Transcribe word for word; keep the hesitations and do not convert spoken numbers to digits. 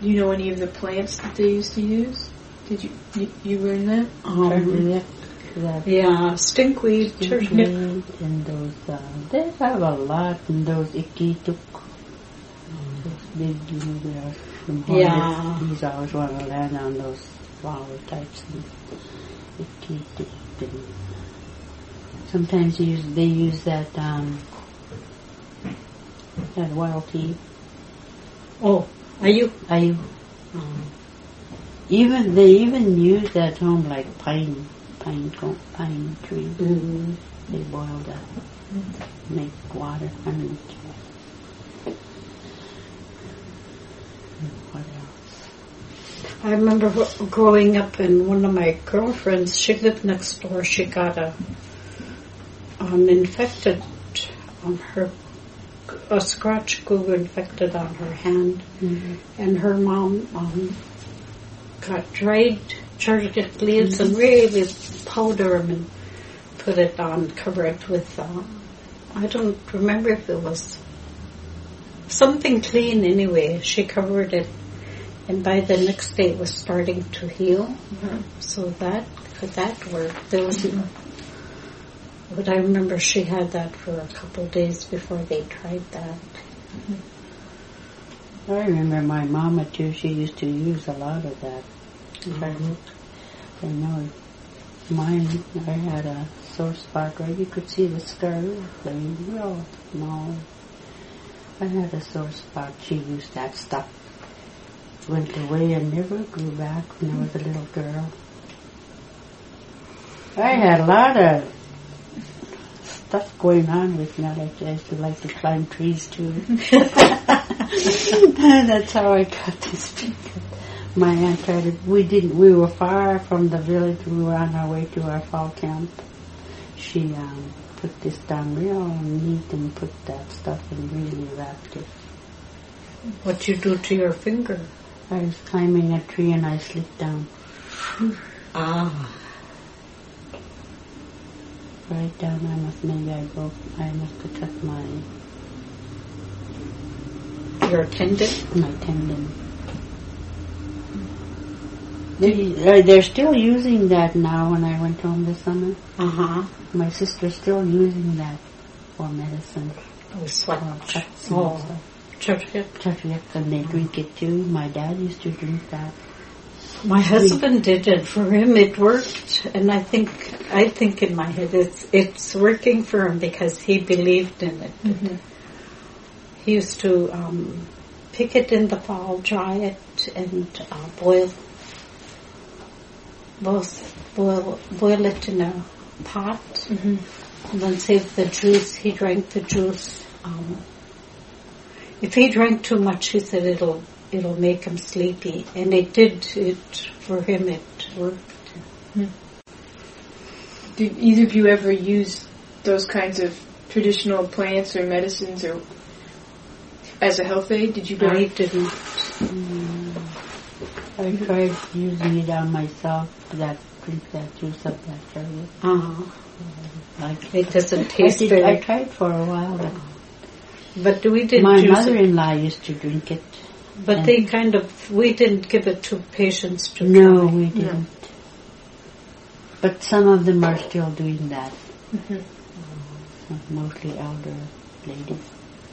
Do you know any of the plants that they used to use? Did you you, you learn that? Um, yeah, stinkweed, stinkweed and those, uh, they have a lot, and those ikituk. Those big, you know, they are from yeah. These always want to land on those flower types. And ikituk. And sometimes use, they use that, um, that wild tea. Oh, are you? Are you? Um, even, they even use that home like pine. Pine, pine tree. Mm-hmm. They boil that, mm-hmm. make water from it. What else? I remember growing up, and one of my girlfriends, she lived next door. She got a an infected on her, a scratch grew infected on her hand, mm-hmm. and her mom um, got dried turkey leaves mm-hmm. and really powder them and put it on, cover it with, uh, I don't remember if it was something clean anyway. She covered it, and by the next day it was starting to heal. Mm-hmm. So that, could that work? There was, mm-hmm. but I remember she had that for a couple of days before they tried that. Mm-hmm. I remember my mama too, she used to use a lot of that. Mm-hmm. I know mine, I had a sore spot right, you could see the scar, like real small. I had a sore spot, she used that stuff. Went away and never grew back when I was a little girl. I had a lot of stuff going on with me. I used to like to climb trees too. That's how I got this picture. My aunt tried to, we didn't, we were far from the village, we were on our way to our fall camp. She um, put this down real neat and put that stuff and really wrapped it. What'd you do to your finger? I was climbing a tree and I slipped down. Ah. Right down, I must, maybe I broke, I must have cut my... Your tendon? My tendon. They, they're still using that now when I went home this summer. Uh-huh. My sister's still using that for medicine. Oh, sweat. Cuts oh, Churchill. Churchill, and they drink it too. My dad used to drink that. My husband did it. For him, it worked, and I think I think in my head it's it's working for him because he believed in it. Mm-hmm. He used to um, pick it in the fall, dry it, and uh, boil. Both boil boil it in a pot, mm-hmm. and then save the juice. He drank the juice. Um, if he drank too much, he said it'll it'll make him sleepy, and it did. It for him, it worked. Mm-hmm. Did either of you ever use those kinds of traditional plants or medicines, or as a health aid? Did you? I didn't. Mm. I tried using it on myself, that drink that juice of that cherry. Uh-huh. Like, it doesn't taste I, did, very... I tried for a while, but... But we didn't My use mother-in-law it. used to drink it. But they kind of... We didn't give it to patients to No, try. we didn't. No. But some of them are still doing that. Mm-hmm. Uh, mostly elder ladies.